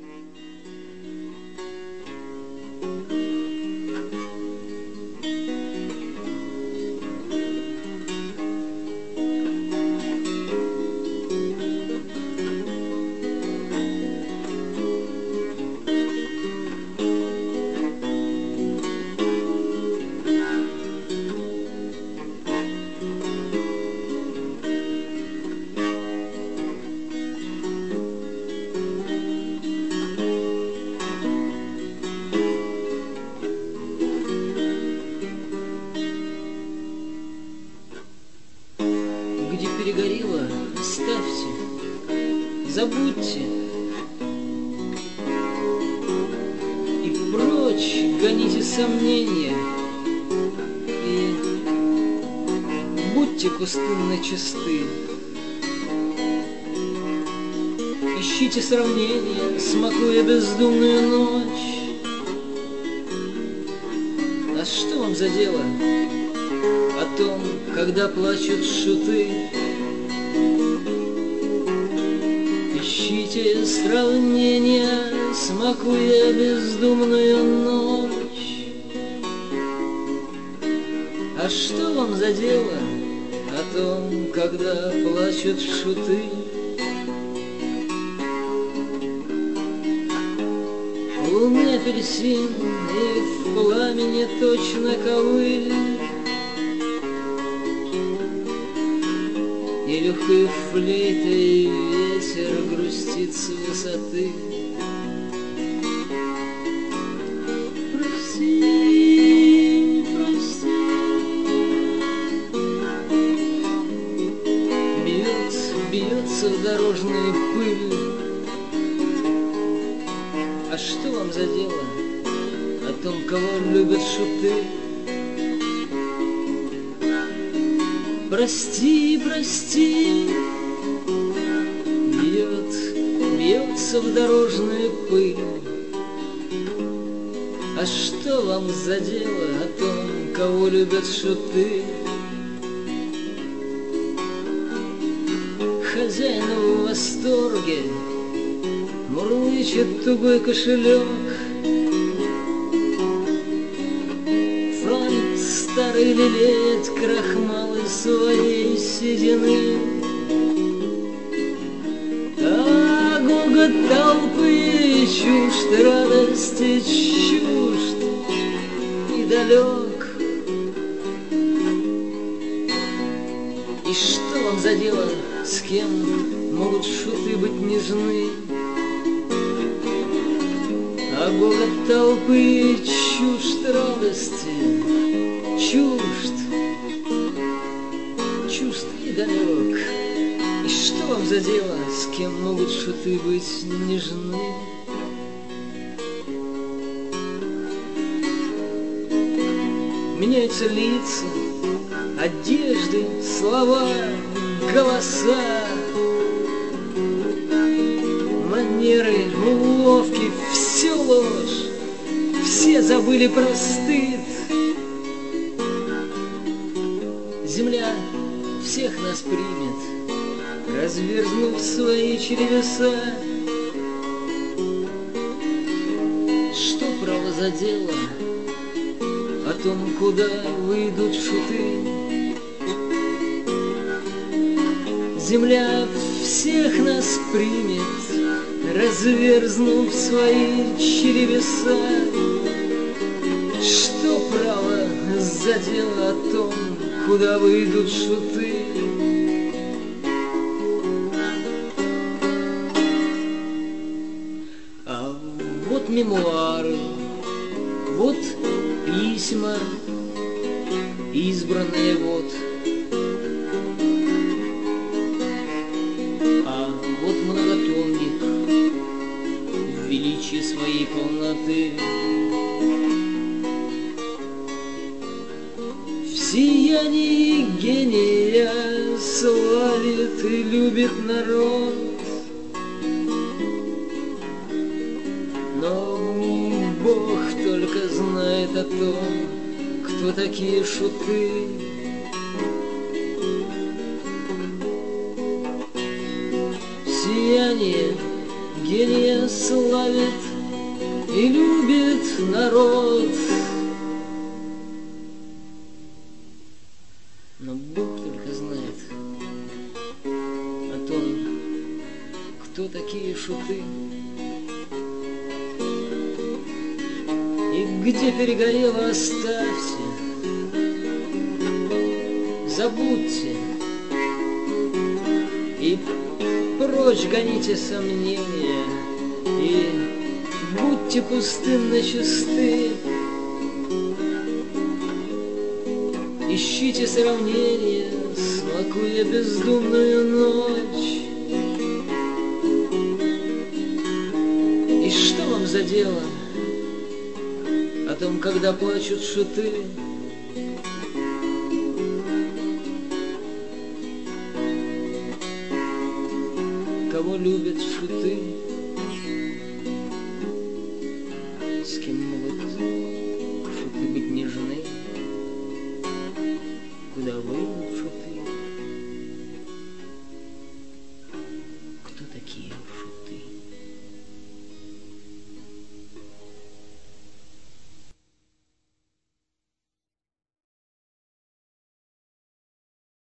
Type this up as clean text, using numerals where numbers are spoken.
Где перегорело, оставьте, забудьте. И прочь гоните сомнения, и будьте пустынно чисты. Ищите сравнения, смакуя бездумную ночь. А что вам за дело о том, когда плачут шуты? Ищите сравнения, смакуя бездумную ночь. А что вам за дело о том, когда плачут шуты? В луне апельсин и в пламени точно ковыль, и легкой флейтой ветер грустит с высоты. Прости, прости. Бьется в дорожную пыль. А что вам за дело о том, кого любят шуты? Прости, прости. Бьется в дорожную пыль. А что вам за дело о том, кого любят шуты? Хозяин в восторге, мурлычет тугой кошелек. Франк старый лелеет крахмал из своей седины. А гогот толпы чужд радости, чужд и далек. И что вам за дело, с кем могут шуты быть нежны? А гогот толпы чужд радости, чужд и далек. И что вам за дело, с кем могут шуты быть нежны? Меняются лица, одежды, слова, голоса, манеры, уловки, все ложь, все забыли про стыд. Земля всех нас примет, разверзнув свои чревеса. Что право за дело о том, куда выйдут шуты? Земля всех нас примет, разверзнув свои чревеса. Что право за дело о том, куда выйдут шуты? А вот мемуары, вот письма, избранные вот. А вот многотомник в величии своей полноты. В сиянии гения славит и любит народ. Но Бог только знает о том, кто такие шуты. Сияние гения славит и любит народ. Но Бог только знает о том, кто такие шуты и где перегорело, оставьте, забудьте и прочь гоните сомнения, и будьте пустынно чисты. Ищите сравнения, смакуя бездумную ночь. И что вам за дело о том, когда плачут шуты? Кого любят шуты, с кем могут